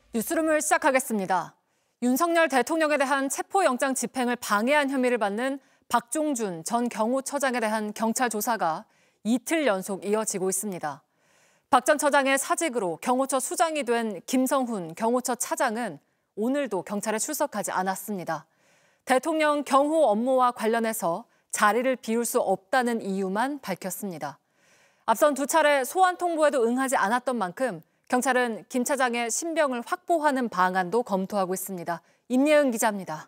뉴스룸을 시작하겠습니다. 윤석열 대통령에 대한 체포영장 집행을 방해한 혐의를 받는 박종준 전 경호처장에 대한 경찰 조사가 이틀 연속 이어지고 있습니다. 박 전 처장의 사직으로 경호처 수장이 된 김성훈 경호처 차장은 오늘도 경찰에 출석하지 않았습니다. 대통령 경호 업무와 관련해서 자리를 비울 수 없다는 이유만 밝혔습니다. 앞선 두 차례 소환 통보에도 응하지 않았던 만큼 경찰은 김 차장의 신병을 확보하는 방안도 검토하고 있습니다. 임예은 기자입니다.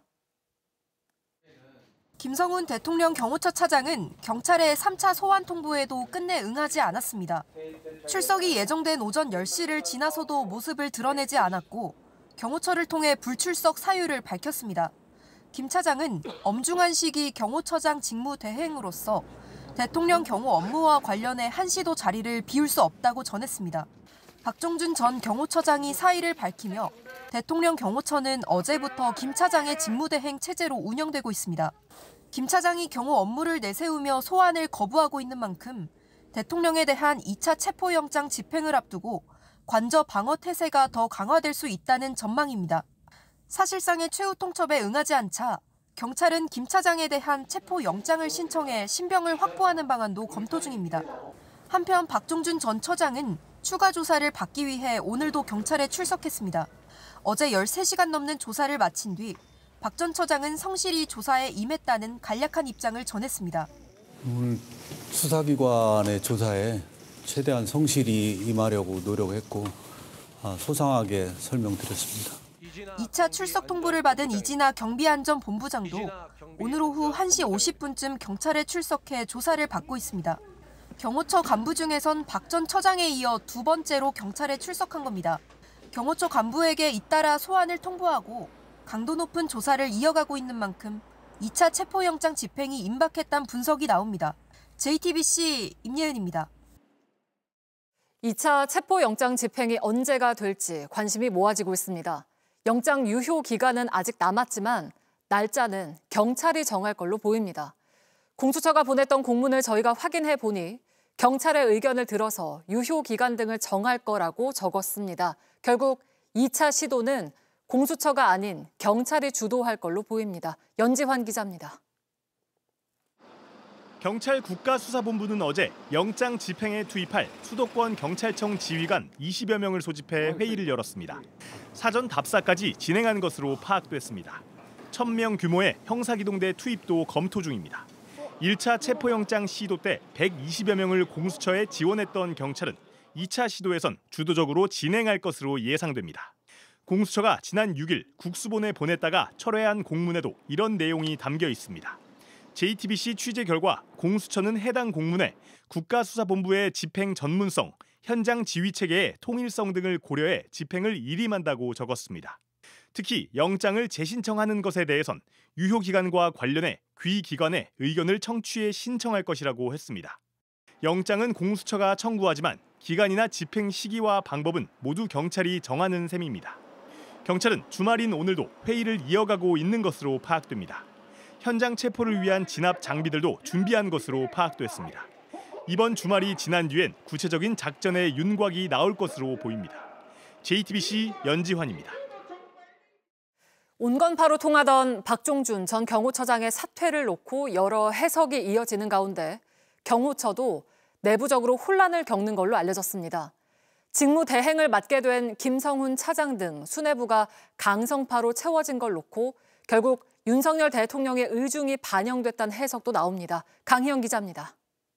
김성훈 대통령 경호처 차장은 경찰의 3차 소환 통보에도 끝내 응하지 않았습니다. 출석이 예정된 오전 10시를 지나서도 모습을 드러내지 않았고 경호처를 통해 불출석 사유를 밝혔습니다. 김 차장은 엄중한 시기 경호처장 직무 대행으로서 대통령 경호 업무와 관련해 한시도 자리를 비울 수 없다고 전했습니다. 박종준 전 경호처장이 사의를 밝히며 대통령 경호처는 어제부터 김 차장의 직무대행 체제로 운영되고 있습니다. 김 차장이 경호 업무를 내세우며 소환을 거부하고 있는 만큼 대통령에 대한 2차 체포영장 집행을 앞두고 관저 방어 태세가 더 강화될 수 있다는 전망입니다. 사실상의 최후 통첩에 응하지 않자 경찰은 김 차장에 대한 체포영장을 신청해 신병을 확보하는 방안도 검토 중입니다. 한편 박종준 전 처장은 추가 조사를 받기 위해 오늘도 경찰에 출석했습니다. 어제 13시간 넘는 조사를 마친 뒤 박 전 처장은 성실히 조사에 임했다는 간략한 입장을 전했습니다. 오늘 수사기관의 조사에 최대한 성실히 임하려고 노력했고 소상하게 설명드렸습니다. 2차 출석 통보를 받은 이진아 경비안전본부장도 오늘 오후 1시 50분쯤 경찰에 출석해 조사를 받고 있습니다. 경호처 간부 중에선 박 전 처장에 이어 두 번째로 경찰에 출석한 겁니다. 경호처 간부에게 잇따라 소환을 통보하고 강도 높은 조사를 이어가고 있는 만큼 2차 체포영장 집행이 임박했다는 분석이 나옵니다. JTBC 임예은입니다. 2차 체포영장 집행이 언제가 될지 관심이 모아지고 있습니다. 영장 유효 기간은 아직 남았지만 날짜는 경찰이 정할 걸로 보입니다. 공수처가 보냈던 공문을 저희가 확인해 보니 경찰의 의견을 들어서 유효 기간 등을 정할 거라고 적었습니다. 결국 2차 시도는 공수처가 아닌 경찰이 주도할 걸로 보입니다. 연지환 기자입니다. 경찰 국가수사본부는 어제 영장 집행에 투입할 수도권 경찰청 지휘관 20여 명을 소집해 회의를 열었습니다. 사전 답사까지 진행한 것으로 파악됐습니다. 1,000명 규모의 형사기동대 투입도 검토 중입니다. 1차 체포영장 시도 때 120여 명을 공수처에 지원했던 경찰은 2차 시도에선 주도적으로 진행할 것으로 예상됩니다. 공수처가 지난 6일 국수본에 보냈다가 철회한 공문에도 이런 내용이 담겨 있습니다. JTBC 취재 결과 공수처는 해당 공문에 국가수사본부의 집행 전문성, 현장 지휘 체계의 통일성 등을 고려해 집행을 일임한다고 적었습니다. 특히 영장을 재신청하는 것에 대해선 유효 기간과 관련해 귀 기관의 의견을 청취해 신청할 것이라고 했습니다. 영장은 공수처가 청구하지만 기간이나 집행 시기와 방법은 모두 경찰이 정하는 셈입니다. 경찰은 주말인 오늘도 회의를 이어가고 있는 것으로 파악됩니다. 현장 체포를 위한 진압 장비들도 준비한 것으로 파악됐습니다. 이번 주말이 지난 뒤엔 구체적인 작전의 윤곽이 나올 것으로 보입니다. JTBC 연지환입니다. 온건파로 통하던 박종준 전 경호처장의 사퇴를 놓고 여러 해석이 이어지는 가운데 경호처도 내부적으로 혼란을 겪는 걸로 알려졌습니다. 직무 대행을 맡게 된 김성훈 차장 등 수뇌부가 강성파로 채워진 걸 놓고 결국 윤석열 대통령의 의중이 반영됐다는 해석도 나옵니다. 강희영 기자입니다.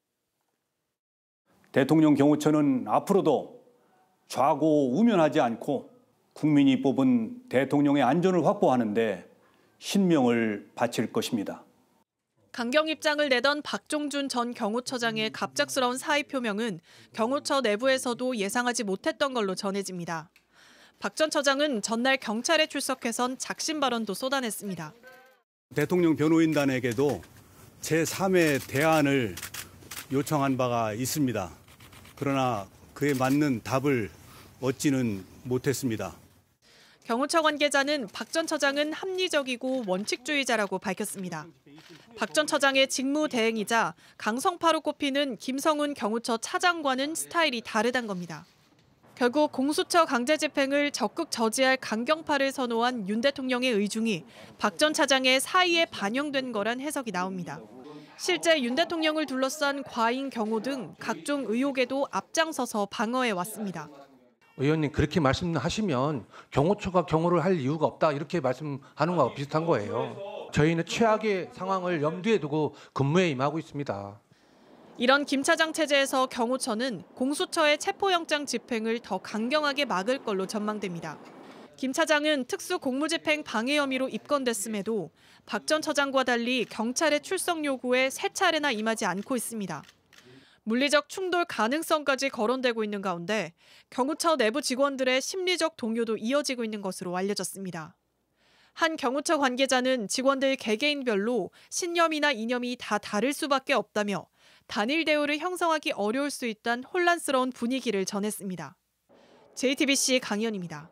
대통령 경호처는 앞으로도 좌고우면하지 않고 국민이 뽑은 대통령의 안전을 확보하는 데 신명을 바칠 것입니다. 강경 입장을 내던 박종준 전 경호처장의 갑작스러운 사의 표명은 경호처 내부에서도 예상하지 못했던 걸로 전해집니다. 박 전 처장은 전날 경찰에 출석해선 작심 발언도 쏟아냈습니다. 대통령 변호인단에게도 제3의 대안을 요청한 바가 있습니다. 그러나 그에 맞는 답을 얻지는 못했습니다. 경호처 관계자는 박 전 처장은 합리적이고 원칙주의자라고 밝혔습니다. 박 전 처장의 직무 대행이자 강성파로 꼽히는 김성훈 경호처 차장과는 스타일이 다르단 겁니다. 결국 공수처 강제 집행을 적극 저지할 강경파를 선호한 윤 대통령의 의중이 박 전 차장의 사의에 반영된 거란 해석이 나옵니다. 실제 윤 대통령을 둘러싼 과잉 경호 등 각종 의혹에도 앞장서서 방어해 왔습니다. 의원님 그렇게 말씀하시면 경호처가 경호를 할 이유가 없다 이렇게 말씀하는 거하고 비슷한 거예요. 저희는 최악의 상황을 염두에 두고 근무에 임하고 있습니다. 이런 김 차장 체제에서 경호처는 공수처의 체포영장 집행을 더 강경하게 막을 걸로 전망됩니다. 김 차장은 특수공무집행 방해 혐의로 입건됐음에도 박 전 처장과 달리 경찰의 출석 요구에 3차례나 임하지 않고 있습니다. 물리적 충돌 가능성까지 거론되고 있는 가운데 경호처 내부 직원들의 심리적 동요도 이어지고 있는 것으로 알려졌습니다. 한 경호처 관계자는 직원들 개개인별로 신념이나 이념이 다 다를 수밖에 없다며 단일 대우를 형성하기 어려울 수 있다는 혼란스러운 분위기를 전했습니다. JTBC 강희연입니다.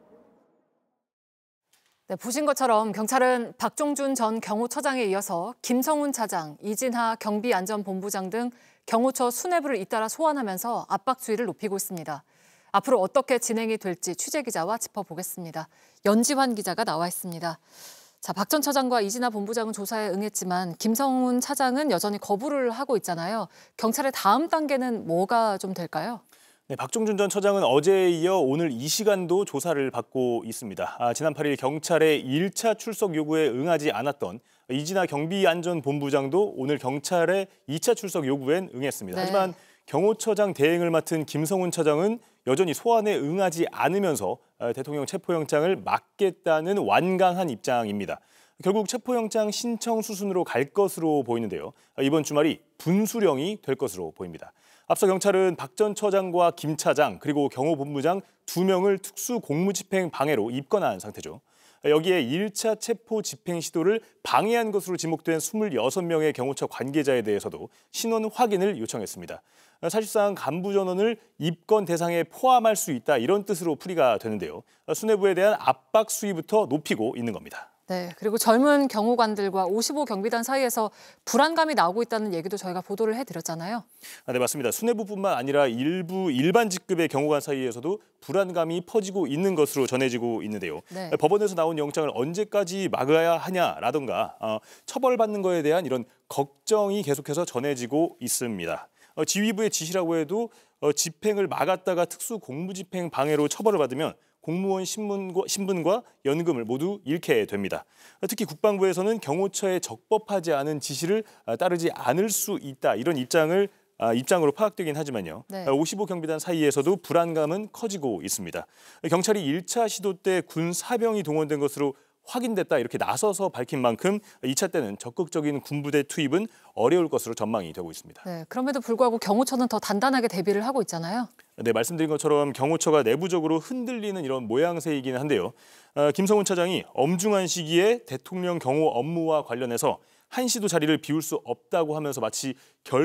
네, 보신 것처럼 경찰은 박종준 전 경호처장에 이어서 김성훈 차장, 이진하 경비안전본부장 등 경호처 수뇌부를 잇따라 소환하면서 압박 수위를 높이고 있습니다. 앞으로 어떻게 진행이 될지 취재기자와 짚어보겠습니다. 연지환 기자가 나와 있습니다. 자, 박 전 차장과 이진하 본부장은 조사에 응했지만 김성훈 차장은 여전히 거부를 하고 있잖아요. 경찰의 다음 단계는 뭐가 좀 될까요? 네, 박종준 전 처장은 어제에 이어 오늘 이 시간도 조사를 받고 있습니다. 지난 8일 경찰의 1차 출석 요구에 응하지 않았던 이진하 경비안전본부장도 오늘 경찰의 2차 출석 요구엔 응했습니다. 네. 하지만 경호처장 대행을 맡은 김성훈 차장은 여전히 소환에 응하지 않으면서 대통령 체포영장을 막겠다는 완강한 입장입니다. 결국 체포영장 신청 수순으로 갈 것으로 보이는데요. 이번 주말이 분수령이 될 것으로 보입니다. 앞서 경찰은 박 전 처장과 김 차장 그리고 경호본부장 2명을 특수공무집행 방해로 입건한 상태죠. 여기에 1차 체포 집행 시도를 방해한 것으로 지목된 26명의 경호처 관계자에 대해서도 신원 확인을 요청했습니다. 사실상 간부 전원을 입건 대상에 포함할 수 있다 이런 뜻으로 풀이가 되는데요. 수뇌부에 대한 압박 수위부터 높이고 있는 겁니다. 네, 그리고 젊은 경호관들과 55 경비단 사이에서 불안감이 나오고 있다는 얘기도 저희가 보도를 해드렸잖아요. 네, 맞습니다. 수뇌부뿐만 아니라 일부 일반 직급의 경호관 사이에서도 불안감이 퍼지고 있는 것으로 전해지고 있는데요. 네. 법원에서 나온 영장을 언제까지 막아야 하냐라던가 처벌받는 거에 대한 이런 걱정이 계속해서 전해지고 있습니다. 지휘부의 지시라고 해도 집행을 막았다가 특수공무집행 방해로 처벌을 받으면 공무원 신분과 연금을 모두 잃게 됩니다. 특히 국방부에서는 경호처에 적법하지 않은 지시를 따르지 않을 수 있다 이런 입장으로 파악되긴 하지만요. 네. 55 경비단 사이에서도 불안감은 커지고 있습니다. 경찰이 1차 시도 때 군 사병이 동원된 것으로 확인됐다 이렇게 나서서 밝힌 만큼 2차 때는 적극적인 군부대 투입은 어려울 것으로 전망이 되고 있습니다. 네, 그럼에도 불구하고 경호처는 더 단단하게 대비를 하고 있잖아요. 네, 말씀드린 것처럼 경호처가 내부적으로 흔들리는 이런 모양새이기는 한데요. 김성훈 차장이 엄중한 시기에 대통령 경호 업무와 관련해서 한시도 자리를 비울 수 없다고 하면서 마치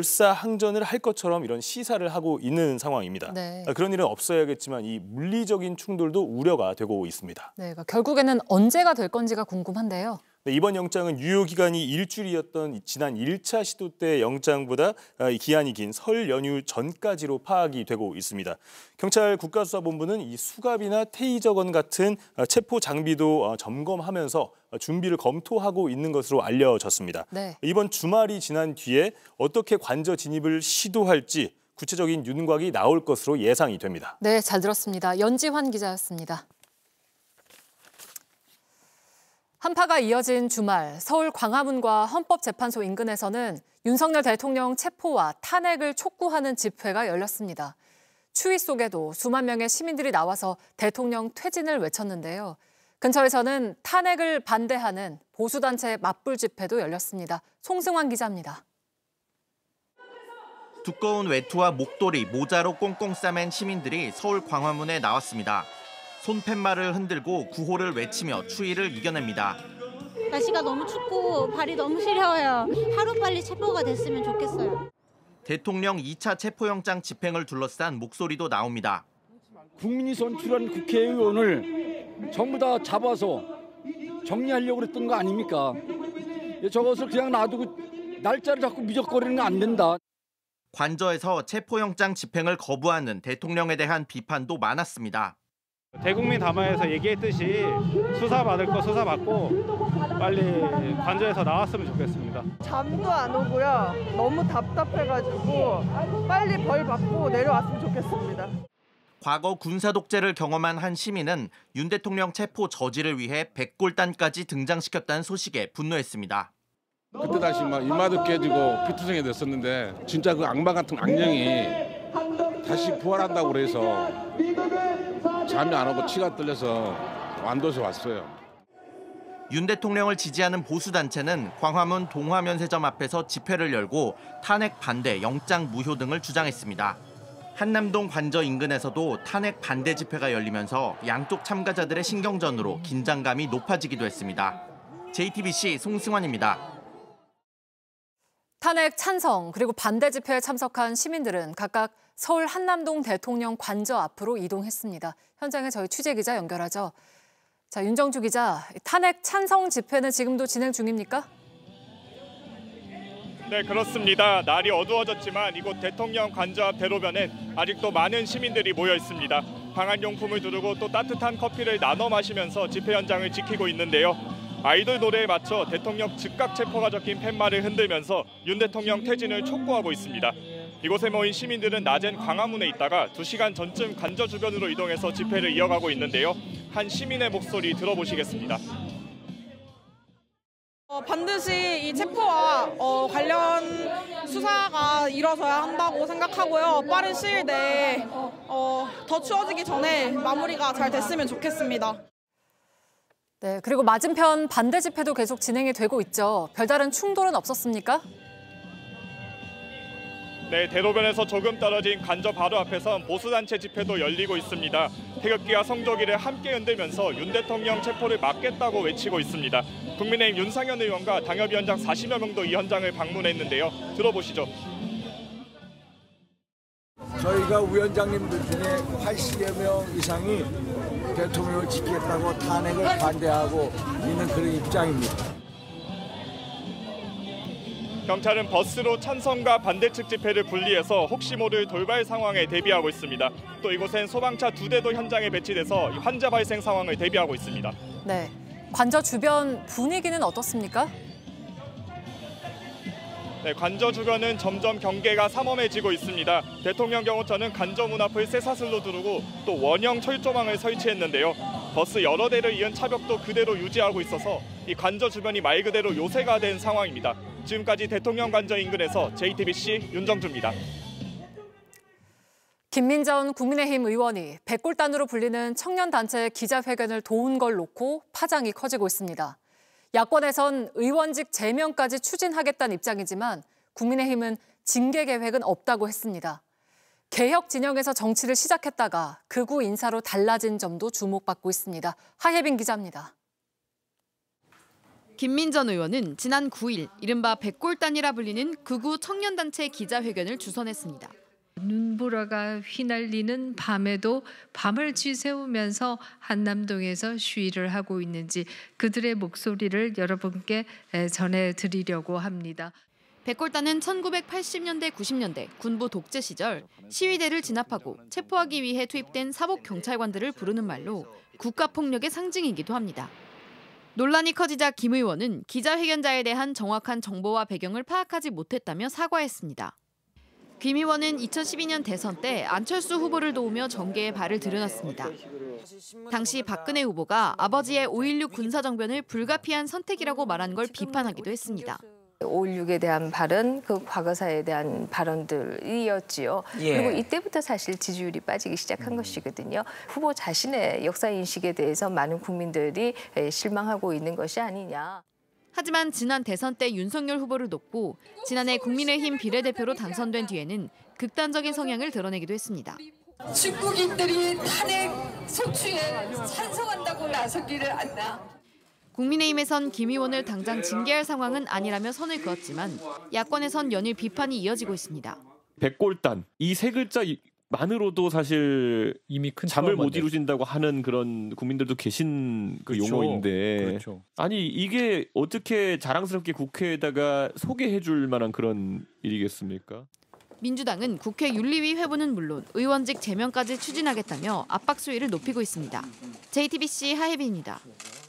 결사항전을 할 것처럼 이런 시사를 하고 있는 상황입니다. 네. 그런 일은 없어야겠지만 이 물리적인 충돌도 우려가 되고 있습니다. 네, 그러니까 결국에는 언제가 될 건지가 궁금한데요. 네, 이번 영장은 유효기간이 일주일이었던 지난 1차 시도 때 영장보다 기한이 긴 설 연휴 전까지로 파악이 되고 있습니다. 경찰 국가수사본부는 이 수갑이나 테이저건 같은 체포 장비도 점검하면서 준비를 검토하고 있는 것으로 알려졌습니다. 네. 이번 주말이 지난 뒤에 어떻게 관저 진입을 시도할지 구체적인 윤곽이 나올 것으로 예상이 됩니다. 네, 잘 들었습니다. 연지환 기자였습니다. 한파가 이어진 주말, 서울 광화문과 헌법재판소 인근에서는 윤석열 대통령 체포와 탄핵을 촉구하는 집회가 열렸습니다. 추위 속에도 수만 명의 시민들이 나와서 대통령 퇴진을 외쳤는데요. 근처에서는 탄핵을 반대하는 보수단체 맞불 집회도 열렸습니다. 송승환 기자입니다. 두꺼운 외투와 목도리, 모자로 꽁꽁 싸맨 시민들이 서울 광화문에 나왔습니다. 손팻말을 흔들고 구호를 외치며 추위를 이겨냅니다. 날씨가 너무 춥고 발이 너무 시려워요. 하루빨리 체포가 됐으면 좋겠어요. 대통령 2차 체포영장 집행을 둘러싼 목소리도 나옵니다. 국민이 선출한 국회의원을 전부 다 잡아서 정리하려고 그랬던 거 아닙니까? 저것을 그냥 놔두고 날짜를 자꾸 미적거리는 건 안 된다. 관저에서 체포영장 집행을 거부하는 대통령에 대한 비판도 많았습니다. 대국민 담화에서 얘기했듯이 수사받을 거 수사받고 빨리 관저에서 나왔으면 좋겠습니다. 잠도 안 오고요. 너무 답답해가지고 빨리 벌 받고 내려왔으면 좋겠습니다. 과거 군사 독재를 경험한 한 시민은 윤 대통령 체포 저지를 위해 백골단까지 등장시켰다는 소식에 분노했습니다. 그때 다시 막 이마도 깨지고 피투성이 됐었는데 진짜 그 악마 같은 악령이 다시 부활한다고 그래서 잠이 안 오고 치가 떨려서 완도에서 왔어요. 윤 대통령을 지지하는 보수단체는 광화문 동화면세점 앞에서 집회를 열고 탄핵 반대, 영장 무효 등을 주장했습니다. 한남동 관저 인근에서도 탄핵 반대 집회가 열리면서 양쪽 참가자들의 신경전으로 긴장감이 높아지기도 했습니다. JTBC 송승환입니다. 탄핵 찬성 그리고 반대 집회에 참석한 시민들은 각각 서울 한남동 대통령 관저 앞으로 이동했습니다. 현장에 저희 취재기자 연결하죠. 자, 윤정주 기자, 탄핵 찬성 집회는 지금도 진행 중입니까? 네, 그렇습니다. 날이 어두워졌지만 이곳 대통령 관저 앞 대로변엔 아직도 많은 시민들이 모여 있습니다. 방한용품을 두르고 또 따뜻한 커피를 나눠 마시면서 집회 현장을 지키고 있는데요. 아이돌 노래에 맞춰 대통령 즉각 체포가 적힌 팻말을 흔들면서 윤 대통령 퇴진을 촉구하고 있습니다. 이곳에 모인 시민들은 낮엔 광화문에 있다가 2시간 전쯤 관저 주변으로 이동해서 집회를 이어가고 있는데요. 한 시민의 목소리 들어보시겠습니다. 반드시 이 체포와 관련 수사가 이뤄져야 한다고 생각하고요. 빠른 시일 내에 더 추워지기 전에 마무리가 잘 됐으면 좋겠습니다. 네, 그리고 맞은편 반대 집회도 계속 진행이 되고 있죠. 별다른 충돌은 없었습니까? 네, 대로변에서 조금 떨어진 관저 바로 앞에선 보수단체 집회도 열리고 있습니다. 태극기와 성조기를 함께 흔들면서 윤 대통령 체포를 막겠다고 외치고 있습니다. 국민의힘 윤상현 의원과 당협위원장 40여 명도 이 현장을 방문했는데요. 들어보시죠. 저희가 위원장님들 중에 80여 명 이상이 대통령을 지키겠다고 탄핵을 반대하고 있는 그런 입장입니다. 경찰은 버스로 찬성과 반대 측 집회를 분리해서 혹시 모를 돌발 상황에 대비하고 있습니다. 또 이곳엔 소방차 2대도 현장에 배치돼서 환자 발생 상황을 대비하고 있습니다. 네, 관저 주변 분위기는 어떻습니까? 네, 관저 주변은 점점 경계가 삼엄해지고 있습니다. 대통령 경호처는 관저 문 앞을 쇠사슬로 두르고 또 원형 철조망을 설치했는데요. 버스 여러 대를 이은 차벽도 그대로 유지하고 있어서 이 관저 주변이 말 그대로 요새가 된 상황입니다. 지금까지 대통령 관저 인근에서 JTBC 윤정주입니다. 김민전 국민의힘 의원이 백골단으로 불리는 청년단체의 기자회견을 도운 걸 놓고 파장이 커지고 있습니다. 야권에선 의원직 제명까지 추진하겠다는 입장이지만 국민의힘은 징계 계획은 없다고 했습니다. 개혁 진영에서 정치를 시작했다가 극우 인사로 달라진 점도 주목받고 있습니다. 하혜빈 기자입니다. 김민전 의원은 지난 9일 이른바 백골단이라 불리는 극우 청년단체 기자회견을 주선했습니다. 눈보라가 휘날리는 밤에도 밤을 쥐세우면서 한남동에서 시위를 하고 있는지 그들의 목소리를 여러분께 전해드리려고 합니다. 백골단은 1980년대, 90년대 군부 독재 시절 시위대를 진압하고 체포하기 위해 투입된 사복 경찰관들을 부르는 말로 국가폭력의 상징이기도 합니다. 논란이 커지자 김 의원은 기자회견자에 대한 정확한 정보와 배경을 파악하지 못했다며 사과했습니다. 김 의원은 2012년 대선 때 안철수 후보를 도우며 정계에 발을 들여놨습니다. 당시 박근혜 후보가 아버지의 5.16 군사정변을 불가피한 선택이라고 말한 걸 비판하기도 했습니다. 5.16에 대한 발언, 그 과거사에 대한 발언들이었지요. 그리고 이때부터 사실 지지율이 빠지기 시작한 것이거든요. 후보 자신의 역사인식에 대해서 많은 국민들이 실망하고 있는 것이 아니냐. 하지만 지난 대선 때 윤석열 후보를 돕고 지난해 국민의힘 비례대표로 당선된 뒤에는 극단적인 성향을 드러내기도 했습니다. 중국인들이 탄핵 소추에 찬성한다고 나서기를 않나. 국민의힘에선 김 의원을 당장 징계할 상황은 아니라며 선을 그었지만 야권에선 연일 비판이 이어지고 있습니다. 백골단, 이 세 글자만으로도 사실 이미 큰 잠을 못 이루신다고 하는 그런 국민들도 계신 그 그렇죠. 용어인데 그렇죠. 아니 이게 어떻게 자랑스럽게 국회에다가 소개해 줄 만한 그런 일이겠습니까? 민주당은 국회 윤리위 회부는 물론 의원직 제명까지 추진하겠다며 압박 수위를 높이고 있습니다. JTBC 하혜빈입니다.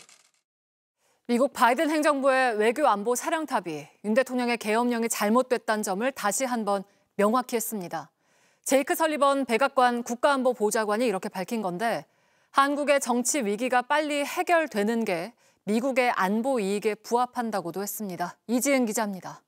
미국 바이든 행정부의 외교 안보 사령탑이 윤 대통령의 계엄령이 잘못됐다는 점을 다시 한번 명확히 했습니다. 제이크 설리번 백악관 국가안보보좌관이 이렇게 밝힌 건데 한국의 정치 위기가 빨리 해결되는 게 미국의 안보 이익에 부합한다고도 했습니다. 이지은 기자입니다.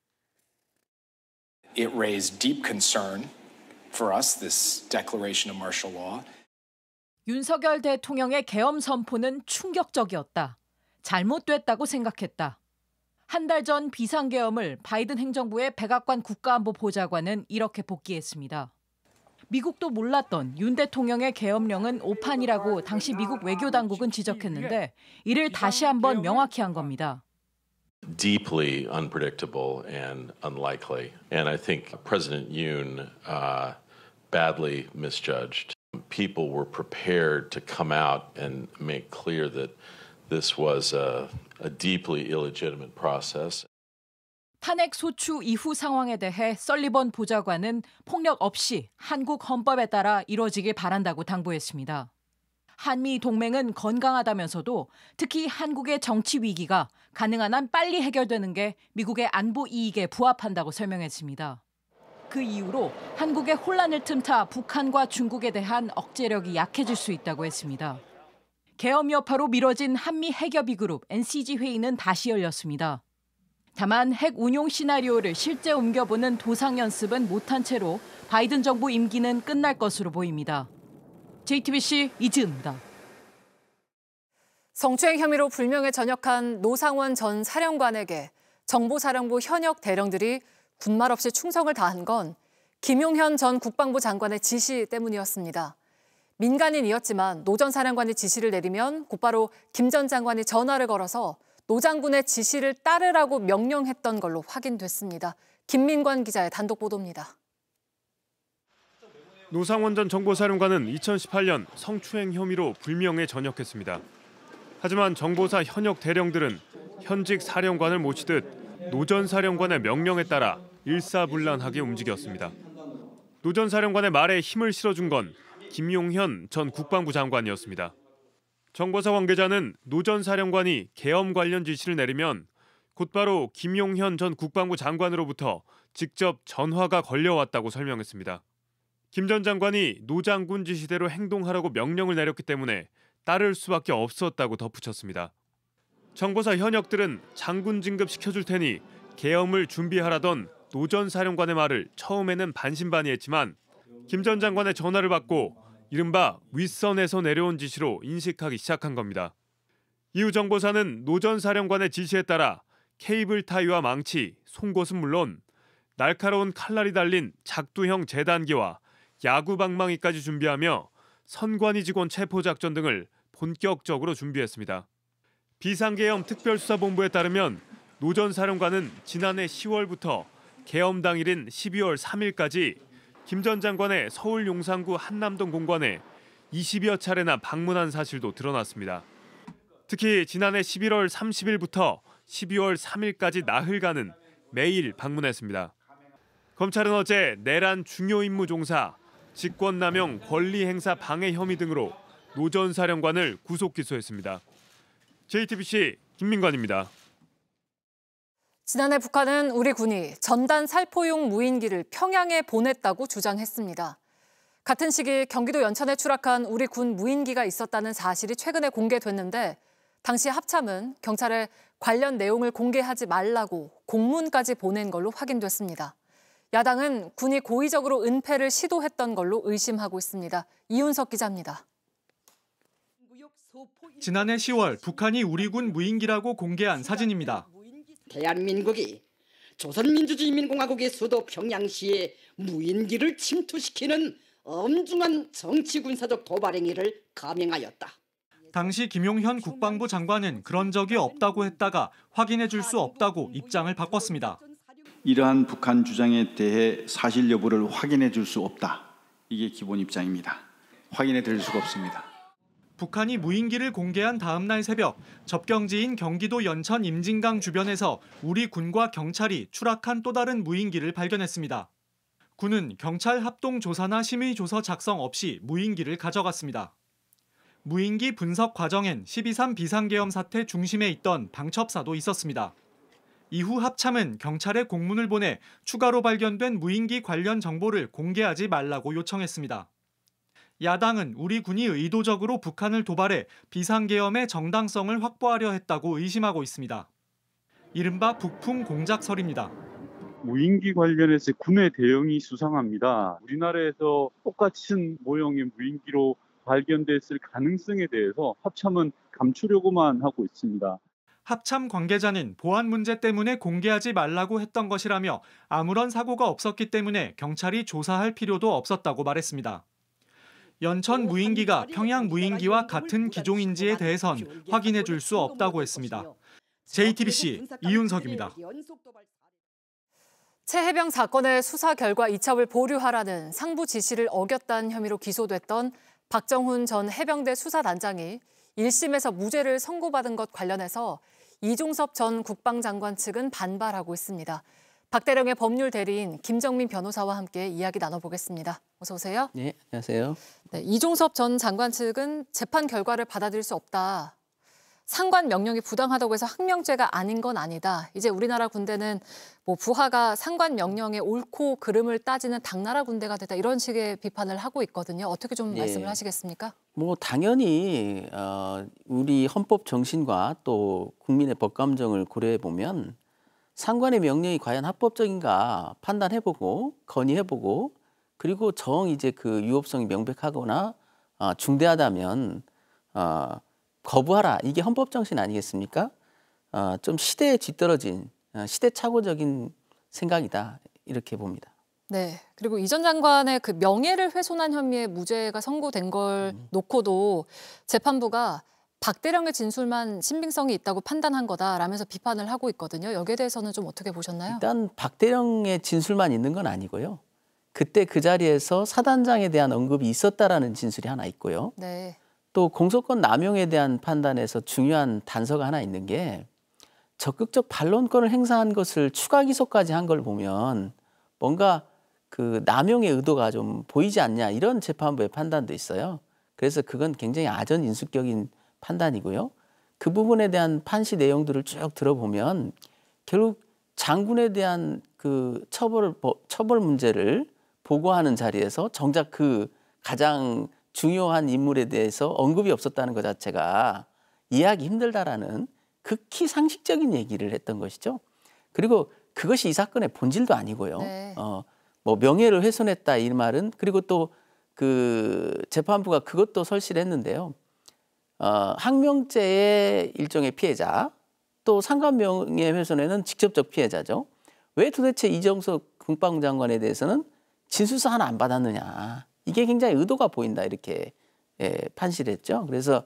It raised deep concern for us, this declaration of martial law. 윤석열 대통령의 계엄 선포는 충격적이었다. 잘못됐다고 생각했다. 한 달 전 비상계엄을 바이든 행정부의 백악관 국가안보보좌관은 이렇게 복귀했습니다. 미국도 몰랐던 윤 대통령의 계엄령은 오판이라고 당시 미국 외교당국은 지적했는데 이를 다시 한번 명확히 한 겁니다. Deeply unpredictable and unlikely. And I think President Yoon badly misjudged. People were prepared to come out and make clear that this was a deeply illegitimate process. 탄핵 소추 이후 상황에 대해 설리번 보좌관은 폭력 없이 한국 헌법에 따라 이루어지길 바란다고 당부했습니다. 한미 동맹은 건강하다면서도 특히 한국의 정치 위기가 가능한 한 빨리 해결되는 게 미국의 안보 이익에 부합한다고 설명했습니다. 그 이후로 한국의 혼란을 틈타 북한과 중국에 대한 억제력이 약해질 수 있다고 했습니다. 계엄 여파로 미뤄진 한미 핵협의 그룹 NCG 회의는 다시 열렸습니다. 다만 핵 운용 시나리오를 실제 옮겨보는 도상 연습은 못한 채로 바이든 정부 임기는 끝날 것으로 보입니다. JTBC 이지은입니다. 성추행 혐의로 불명예 전역한 노상원 전 사령관에게 정보사령부 현역 대령들이 군말 없이 충성을 다한 건 김용현 전 국방부 장관의 지시 때문이었습니다. 민간인이었지만 노 전 사령관이 지시를 내리면 곧바로 김 전 장관이 전화를 걸어서 노 장군의 지시를 따르라고 명령했던 걸로 확인됐습니다. 김민관 기자의 단독 보도입니다. 노상원 전 정보사령관은 2018년 성추행 혐의로 불명예 전역했습니다. 하지만 정보사 현역 대령들은 현직 사령관을 모시듯 노 전 사령관의 명령에 따라 일사불란하게 움직였습니다. 노 전 사령관의 말에 힘을 실어준 건 김용현 전 국방부 장관이었습니다. 정보사 관계자는 노 전 사령관이 계엄 관련 지시를 내리면 곧바로 김용현 전 국방부 장관으로부터 직접 전화가 걸려왔다고 설명했습니다. 김 전 장관이 노 장군 지시대로 행동하라고 명령을 내렸기 때문에 따를 수밖에 없었다고 덧붙였습니다. 정보사 현역들은 장군 진급 시켜줄 테니 계엄을 준비하라던 노 전 사령관의 말을 처음에는 반신반의했지만 김 전 장관의 전화를 받고 이른바 윗선에서 내려온 지시로 인식하기 시작한 겁니다. 이후 정보사는 노 전 사령관의 지시에 따라 케이블 타이와 망치, 송곳은 물론 날카로운 칼날이 달린 작두형 재단기와 야구 방망이까지 준비하며 선관위 직원 체포 작전 등을 본격적으로 준비했습니다. 비상계엄 특별수사본부에 따르면 노 전 사령관은 지난해 10월부터 계엄 당일인 12월 3일까지 김 전 장관의 서울 용산구 한남동 공관에 20여 차례나 방문한 사실도 드러났습니다. 특히 지난해 11월 30일부터 12월 3일까지 나흘간은 매일 방문했습니다. 검찰은 어제 내란 중요 임무 종사, 직권남용 권리행사 방해 혐의 등으로 노 전 사령관을 구속 기소했습니다. JTBC 김민관입니다. 지난해 북한은 우리 군이 전단 살포용 무인기를 평양에 보냈다고 주장했습니다. 같은 시기 경기도 연천에 추락한 우리 군 무인기가 있었다는 사실이 최근에 공개됐는데 당시 합참은 경찰에 관련 내용을 공개하지 말라고 공문까지 보낸 걸로 확인됐습니다. 야당은 군이 고의적으로 은폐를 시도했던 걸로 의심하고 있습니다. 이윤석 기자입니다. 지난해 10월 북한이 우리 군 무인기라고 공개한 사진입니다. 대한민국이 조선민주주의인민공화국의 수도 평양시에 무인기를 침투시키는 엄중한 정치군사적 도발 행위를 감행하였다. 당시 김용현 국방부 장관은 그런 적이 없다고 했다가 확인해 줄 수 없다고 입장을 바꿨습니다. 이러한 북한 주장에 대해 사실 여부를 확인해 줄 수 없다. 이게 기본 입장입니다. 확인해 드릴 수가 없습니다. 북한이 무인기를 공개한 다음 날 새벽 접경지인 경기도 연천 임진강 주변에서 우리 군과 경찰이 추락한 또 다른 무인기를 발견했습니다. 군은 경찰 합동 조사나 심의 조서 작성 없이 무인기를 가져갔습니다. 무인기 분석 과정엔 12.3 비상계엄 사태 중심에 있던 방첩사도 있었습니다. 이후 합참은 경찰에 공문을 보내 추가로 발견된 무인기 관련 정보를 공개하지 말라고 요청했습니다. 야당은 우리 군이 의도적으로 북한을 도발해 비상계엄의 정당성을 확보하려 했다고 의심하고 있습니다. 이른바 북풍 공작설입니다. 무인기 관련해서 군의 대응이 수상합니다. 우리나라에서 똑같은 모형의 무인기로 발견됐을 가능성에 대해서 합참은 감추려고만 하고 있습니다. 합참 관계자는 보안 문제 때문에 공개하지 말라고 했던 것이라며 아무런 사고가 없었기 때문에 경찰이 조사할 필요도 없었다고 말했습니다. 연천 무인기가 평양 무인기와 같은 기종인지에 대해선 확인해 줄 수 없다고 했습니다. JTBC 이윤석입니다. 채 해병 사건의 수사 결과 이첩을 보류하라는 상부 지시를 어겼다는 혐의로 기소됐던 박정훈 전 해병대 수사단장이 1심에서 무죄를 선고받은 것 관련해서 이종섭 전 국방장관 측은 반발하고 있습니다. 박대령의 법률 대리인 김정민 변호사와 함께 이야기 나눠보겠습니다. 어서 오세요. 네, 안녕하세요. 네, 이종섭 전 장관 측은 재판 결과를 받아들일 수 없다. 상관 명령이 부당하다고 해서 항명죄가 아닌 건 아니다. 이제 우리나라 군대는 부하가 상관 명령의 옳고 그름을 따지는 당나라 군대가 됐다. 이런 식의 비판을 하고 있거든요. 어떻게 좀 말씀을 하시겠습니까? 당연히 우리 헌법 정신과 또 국민의 법감정을 고려해 보면 상관의 명령이 과연 합법적인가 판단해보고 건의해보고 그리고 이제 그 유법성이 명백하거나 중대하다면 거부하라. 이게 헌법 정신 아니겠습니까? 좀 시대에 뒤떨어진 시대착오적인 생각이다. 이렇게 봅니다. 네. 그리고 이 전 장관의 그 명예를 훼손한 혐의의 무죄가 선고된 걸 놓고도 재판부가 박대령의 진술만 신빙성이 있다고 판단한 거다라면서 비판을 하고 있거든요. 여기에 대해서는 좀 어떻게 보셨나요? 일단 박대령의 진술만 있는 건 아니고요. 그때 그 자리에서 사단장에 대한 언급이 있었다라는 진술이 하나 있고요. 네. 또 공소권 남용에 대한 판단에서 중요한 단서가 하나 있는 게 적극적 반론권을 행사한 것을 추가 기소까지 한 걸 보면 뭔가 그 남용의 의도가 좀 보이지 않냐 이런 재판부의 판단도 있어요. 그래서 그건 굉장히 아전인수격인 판단이고요. 그 부분에 대한 판시 내용들을 쭉 들어보면 결국 장군에 대한 그 처벌 문제를 보고하는 자리에서 정작 그 가장 중요한 인물에 대해서 언급이 없었다는 것 자체가 이해하기 힘들다라는 극히 상식적인 얘기를 했던 것이죠. 그리고 그것이 이 사건의 본질도 아니고요. 네. 명예를 훼손했다 이 말은 그리고 또 그 재판부가 그것도 설시를 했는데요. 항명죄의 일종의 피해자 또 상관 명예훼손에는 직접적 피해자죠. 왜 도대체 이종섭 국방장관에 대해서는 진술서 하나 안 받았느냐. 이게 굉장히 의도가 보인다 이렇게 판시를 했죠. 그래서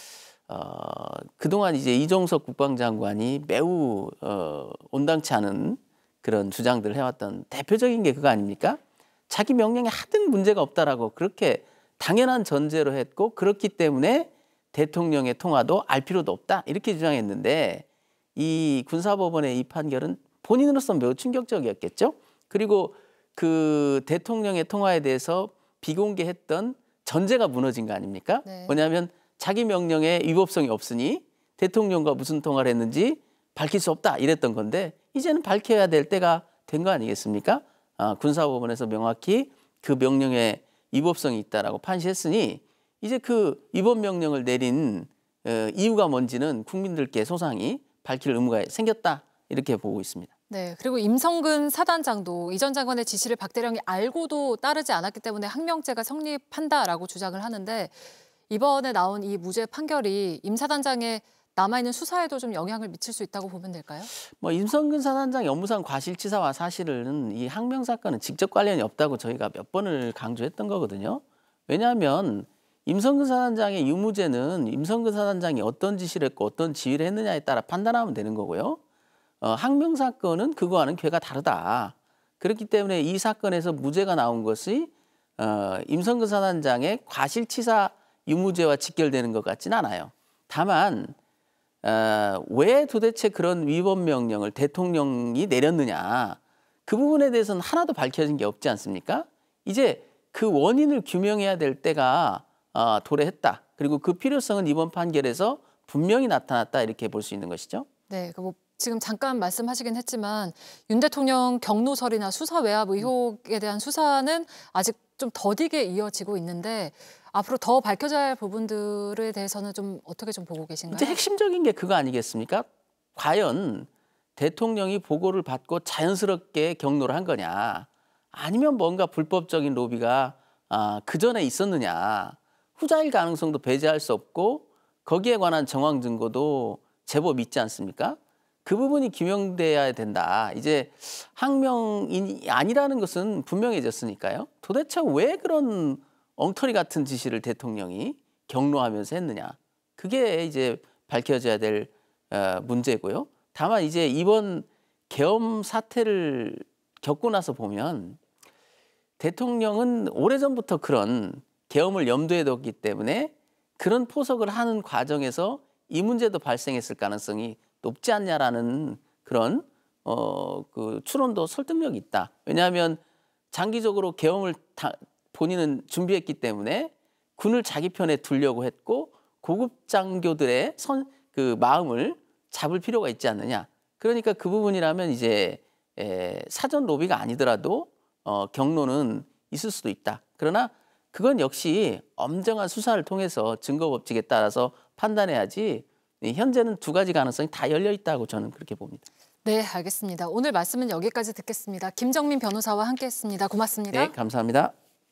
그동안 이제 이종섭 국방장관이 매우 온당치 않은 그런 주장들을 해왔던 대표적인 게 그거 아닙니까? 자기 명령에 하등 문제가 없다라고 그렇게 당연한 전제로 했고 그렇기 때문에 대통령의 통화도 알 필요도 없다 이렇게 주장했는데 이 군사법원의 이 판결은 본인으로서는 매우 충격적이었겠죠. 그리고 그 대통령의 통화에 대해서 비공개했던 전제가 무너진 거 아닙니까? 네. 뭐냐면 자기 명령에 위법성이 없으니 대통령과 무슨 통화를 했는지 밝힐 수 없다 이랬던 건데 이제는 밝혀야 될 때가 된 거 아니겠습니까? 군사법원에서 명확히 그 명령에 위법성이 있다라고 판시했으니 이제 그 위법 명령을 내린 이유가 뭔지는 국민들께 소상히 밝힐 의무가 생겼다 이렇게 보고 있습니다. 네, 그리고 임성근 사단장도 이 전 장관의 지시를 박대령이 알고도 따르지 않았기 때문에 항명죄가 성립한다라고 주장을 하는데 이번에 나온 이 무죄 판결이 임 사단장의 남아있는 수사에도 좀 영향을 미칠 수 있다고 보면 될까요? 임성근 사단장 업무상 과실치사와 사실은 이 항명 사건은 직접 관련이 없다고 저희가 몇 번을 강조했던 거거든요. 왜냐하면 임성근 사단장의 유무죄는 임성근 사단장이 어떤 지시를 했고 어떤 지휘를 했느냐에 따라 판단하면 되는 거고요. 항명 사건은 그거와는 궤가 다르다. 그렇기 때문에 이 사건에서 무죄가 나온 것이 임성근 사단장의 과실치사 유무죄와 직결되는 것 같지는 않아요. 다만 왜 도대체 그런 위법 명령을 대통령이 내렸느냐. 그 부분에 대해서는 하나도 밝혀진 게 없지 않습니까? 이제 그 원인을 규명해야 될 때가 도래했다. 그리고 그 필요성은 이번 판결에서 분명히 나타났다 이렇게 볼 수 있는 것이죠. 네, 지금 잠깐 말씀하시긴 했지만 윤 대통령 경로설이나 수사 외압 의혹에 대한 수사는 아직 좀 더디게 이어지고 있는데 앞으로 더 밝혀져야 할 부분들에 대해서는 좀 어떻게 좀 보고 계신가요? 이제 핵심적인 게 그거 아니겠습니까? 과연 대통령이 보고를 받고 자연스럽게 경로를 한 거냐, 아니면 뭔가 불법적인 로비가 그 전에 있었느냐, 후자일 가능성도 배제할 수 없고 거기에 관한 정황 증거도 제법 있지 않습니까? 그 부분이 규명돼야 된다. 이제 항명이 아니라는 것은 분명해졌으니까요. 도대체 왜 그런 엉터리 같은 지시를 대통령이 경로하면서 했느냐. 그게 이제 밝혀져야 될 문제고요. 다만 이제 이번 계엄 사태를 겪고 나서 보면 대통령은 오래전부터 그런 계엄을 염두에 뒀기 때문에 그런 포석을 하는 과정에서 이 문제도 발생했을 가능성이 높지 않냐라는 그런 그 추론도 설득력이 있다. 왜냐하면 장기적으로 계엄을 본인은 준비했기 때문에 군을 자기 편에 두려고 했고 고급 장교들의 그 마음을 잡을 필요가 있지 않느냐. 그러니까 그 부분이라면 이제 사전 로비가 아니더라도 경로는 있을 수도 있다. 그러나 그건 역시 엄정한 수사를 통해서 증거법칙에 따라서 판단해야지 현재는 두 가지 가능성이 다 열려 있다고 저는 그렇게 봅니다. 네, 알겠습니다. 오늘 말씀은 여기까지 듣겠습니다. 김정민 변호사와 함께했습니다. 고맙습니다. 네, 감사합니다.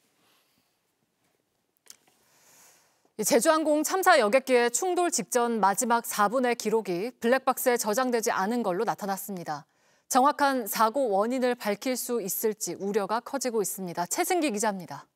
제주항공 참사 여객기의 충돌 직전 마지막 4분의 기록이 블랙박스에 저장되지 않은 걸로 나타났습니다. 정확한 사고 원인을 밝힐 수 있을지 우려가 커지고 있습니다. 최승기 기자입니다.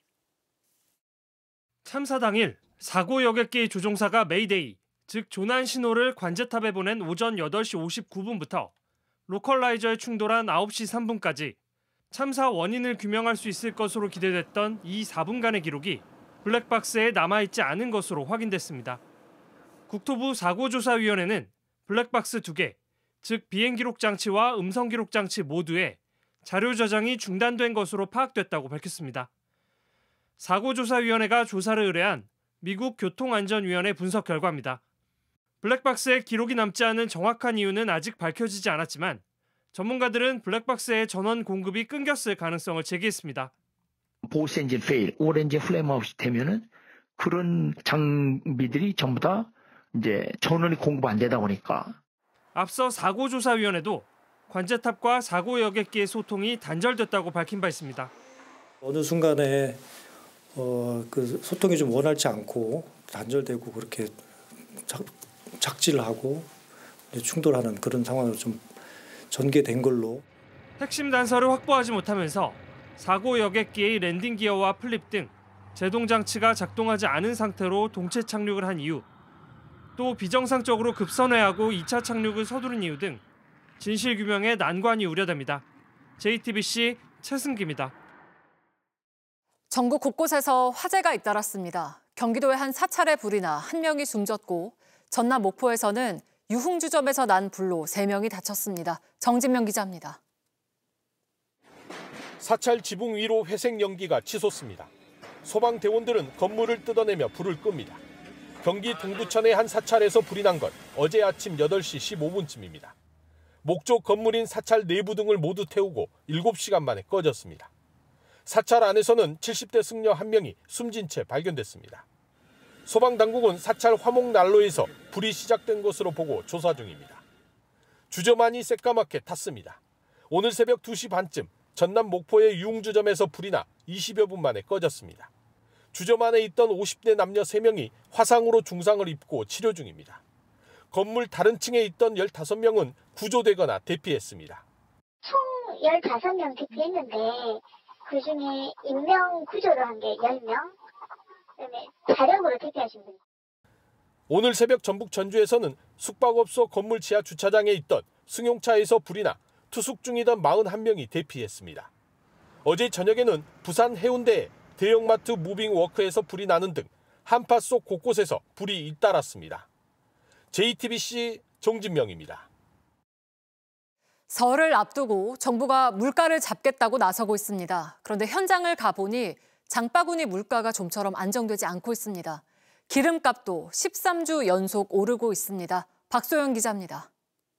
참사 당일 사고 여객기 조종사가 메이데이, 즉 조난 신호를 관제탑에 보낸 오전 8시 59분부터 로컬라이저에 충돌한 9시 3분까지 참사 원인을 규명할 수 있을 것으로 기대됐던 이 4분간의 기록이 블랙박스에 남아있지 않은 것으로 확인됐습니다. 국토부 사고조사위원회는 블랙박스 2개, 즉 비행기록 장치와 음성기록 장치 모두에 자료 저장이 중단된 것으로 파악됐다고 밝혔습니다. 사고조사위원회가 조사를 의뢰한 미국 교통안전위원회 분석 결과입니다. 블랙박스에 기록이 남지 않은 정확한 이유는 아직 밝혀지지 않았지만 전문가들은 블랙박스의 전원 공급이 끊겼을 가능성을 제기했습니다. 보스 엔진 페일, 오렌지 플레임아웃이 되면은 그런 장비들이 전부 다 이제 전원이 공급 안 되다 보니까. 앞서 사고조사위원회도 관제탑과 사고 여객기의 소통이 단절됐다고 밝힌 바 있습니다. 어느 순간에 그 소통이 좀 원활치 않고 단절되고 그렇게 작질을 하고 충돌하는 그런 상황으로 좀 전개된 걸로. 핵심 단서를 확보하지 못하면서 사고 여객기의 랜딩 기어와 플립 등 제동 장치가 작동하지 않은 상태로 동체 착륙을 한 이유, 또 비정상적으로 급선회하고 2차 착륙을 서두른 이유 등 진실 규명에 난관이 우려됩니다. JTBC 최승기입니다. 전국 곳곳에서 화재가 잇따랐습니다. 경기도의 한 사찰에 불이 나 1명이 숨졌고 전남 목포에서는 유흥주점에서 난 불로 3명이 다쳤습니다. 정진명 기자입니다. 사찰 지붕 위로 회색 연기가 치솟습니다. 소방대원들은 건물을 뜯어내며 불을 끕니다. 경기 동두천의 한 사찰에서 불이 난 건 어제 아침 8시 15분쯤입니다. 목조 건물인 사찰 내부 등을 모두 태우고 7시간 만에 꺼졌습니다. 사찰 안에서는 70대 승려 1명이 숨진 채 발견됐습니다. 소방당국은 사찰 화목난로에서 불이 시작된 것으로 보고 조사 중입니다. 주점안이 새까맣게 탔습니다. 오늘 새벽 2시 반쯤 전남 목포의 유흥주점에서 불이 나 20여 분 만에 꺼졌습니다. 주점 안에 있던 50대 남녀 3명이 화상으로 중상을 입고 치료 중입니다. 건물 다른 층에 있던 15명은 구조되거나 대피했습니다. 총 15명 대피했는데 그중에 인명 구조를 한 게 10명, 그다음에 자력으로 대피하신 분. 오늘 새벽 전북 전주에서는 숙박업소 건물 지하 주차장에 있던 승용차에서 불이 나 투숙 중이던 41명이 대피했습니다. 어제 저녁에는 부산 해운대의 대형마트 무빙워크에서 불이 나는 등 한파 속 곳곳에서 불이 잇따랐습니다. JTBC 정진명입니다. 설을 앞두고 정부가 물가를 잡겠다고 나서고 있습니다. 그런데 현장을 가보니 장바구니 물가가 좀처럼 안정되지 않고 있습니다. 기름값도 13주 연속 오르고 있습니다. 박소영 기자입니다.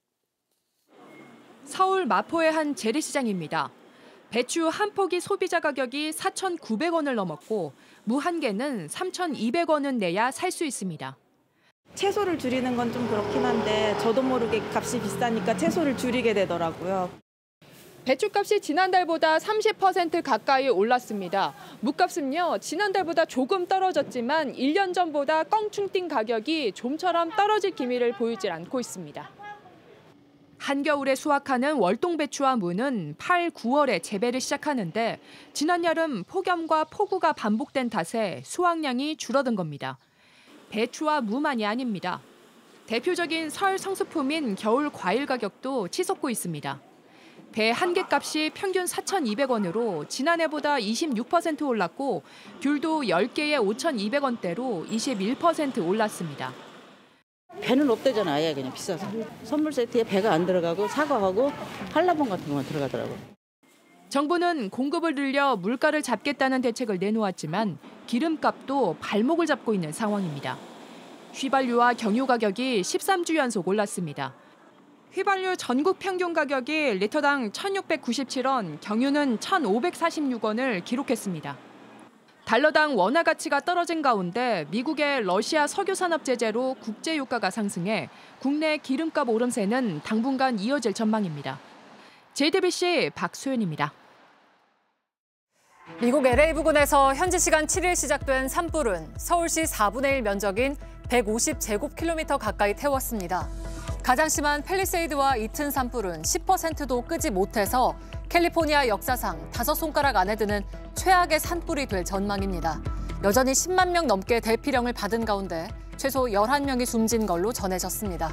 서울 마포의 한 재래시장입니다. 배추 한 포기 소비자 가격이 4,900원을 넘었고 무 한 개는 3,200원은 내야 살 수 있습니다. 채소를 줄이는 건 좀 그렇긴 한데 저도 모르게 값이 비싸니까 채소를 줄이게 되더라고요. 배추값이 지난달보다 30% 가까이 올랐습니다. 무값은요, 지난달보다 조금 떨어졌지만 1년 전보다 껑충 뛴 가격이 좀처럼 떨어질 기미를 보이질 않고 있습니다. 한겨울에 수확하는 월동배추와 무는 8, 9월에 재배를 시작하는데 지난 여름 폭염과 폭우가 반복된 탓에 수확량이 줄어든 겁니다. 배추와 무만이 아닙니다. 대표적인 설 성수품인 겨울 과일 가격도 치솟고 있습니다. 배 한 개 값이 평균 4,200원으로 지난해보다 26% 올랐고 귤도 10개에 5,200원대로 21% 올랐습니다. 배는 없대잖아. 아예 그냥 비싸서. 선물 세트에 배가 안 들어가고 사과하고 한라봉 같은 것만 들어가더라고. 정부는 공급을 늘려 물가를 잡겠다는 대책을 내놓았지만 기름값도 발목을 잡고 있는 상황입니다. 휘발유와 경유 가격이 13주 연속 올랐습니다. 휘발유 전국 평균 가격이 리터당 1,697원, 경유는 1,546원을 기록했습니다. 달러당 원화 가치가 떨어진 가운데 미국의 러시아 석유 산업 제재로 국제 유가가 상승해 국내 기름값 오름세는 당분간 이어질 전망입니다. JTBC 박소연입니다. 미국 LA 부근에서 현지 시간 7일 시작된 산불은 서울시 4분의 1 면적인 150제곱킬로미터 가까이 태웠습니다. 가장 심한 팰리세이드와 이튼 산불은 10%도 끄지 못해서 캘리포니아 역사상 5손가락 안에 드는 최악의 산불이 될 전망입니다. 여전히 10만 명 넘게 대피령을 받은 가운데 최소 11명이 숨진 걸로 전해졌습니다.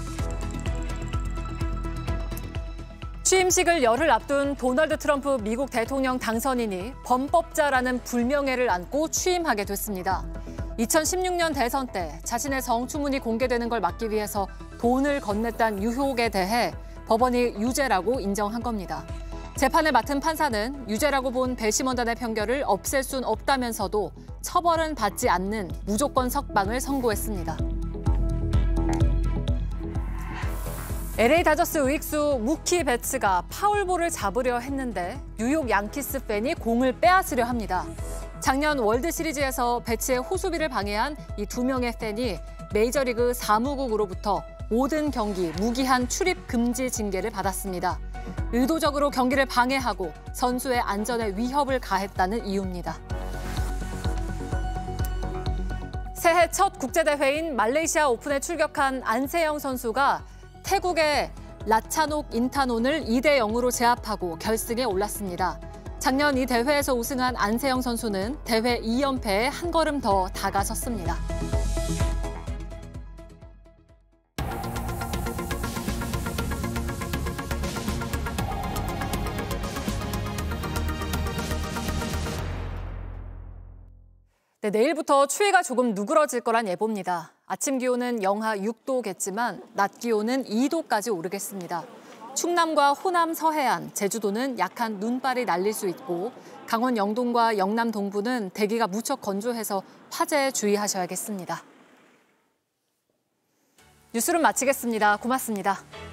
취임식을 열흘 앞둔 도널드 트럼프 미국 대통령 당선인이 범법자라는 불명예를 안고 취임하게 됐습니다. 2016년 대선 때 자신의 성추문이 공개되는 걸 막기 위해서 돈을 건넸다는 유혹에 대해 법원이 유죄라고 인정한 겁니다. 재판을 맡은 판사는 유죄라고 본 배심원단의 편결을 없앨 순 없다면서도 처벌은 받지 않는 무조건 석방을 선고했습니다. LA 다저스 우익수 무키 베츠가 파울볼을 잡으려 했는데 뉴욕 양키스 팬이 공을 빼앗으려 합니다. 작년 월드시리즈에서 베츠의 호수비를 방해한 이 2명의 팬이 메이저리그 사무국으로부터 모든 경기 무기한 출입 금지 징계를 받았습니다. 의도적으로 경기를 방해하고 선수의 안전에 위협을 가했다는 이유입니다. 새해 첫 국제대회인 말레이시아 오픈에 출격한 안세영 선수가 태국의 라차녹 인타논을 2대 0으로 제압하고 결승에 올랐습니다. 작년 이 대회에서 우승한 안세영 선수는 대회 2연패에 한 걸음 더 다가섰습니다. 네, 내일부터 추위가 조금 누그러질 거란 예보입니다. 아침 기온은 영하 6도겠지만 낮 기온은 2도까지 오르겠습니다. 충남과 호남 서해안, 제주도는 약한 눈발이 날릴 수 있고 강원 영동과 영남 동부는 대기가 무척 건조해서 화재에 주의하셔야겠습니다. 뉴스룸 마치겠습니다. 고맙습니다.